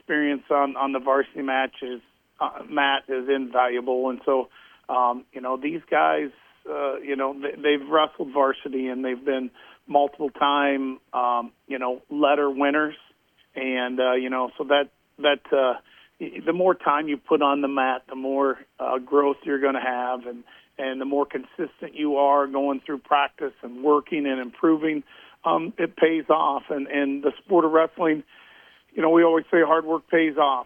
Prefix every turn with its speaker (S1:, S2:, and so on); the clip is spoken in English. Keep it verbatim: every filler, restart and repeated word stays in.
S1: experience on, on the varsity matches, uh, mat is invaluable. And so, um, you know, these guys, uh, you know, they, they've wrestled varsity and they've been multiple time, um, you know, letter winners. And, uh, you know, so that, that, uh, the more time you put on the mat, the more uh, growth you're going to have. And, and the more consistent you are going through practice and working and improving, um, it pays off. And, and the sport of wrestling, you know, we always say hard work pays off.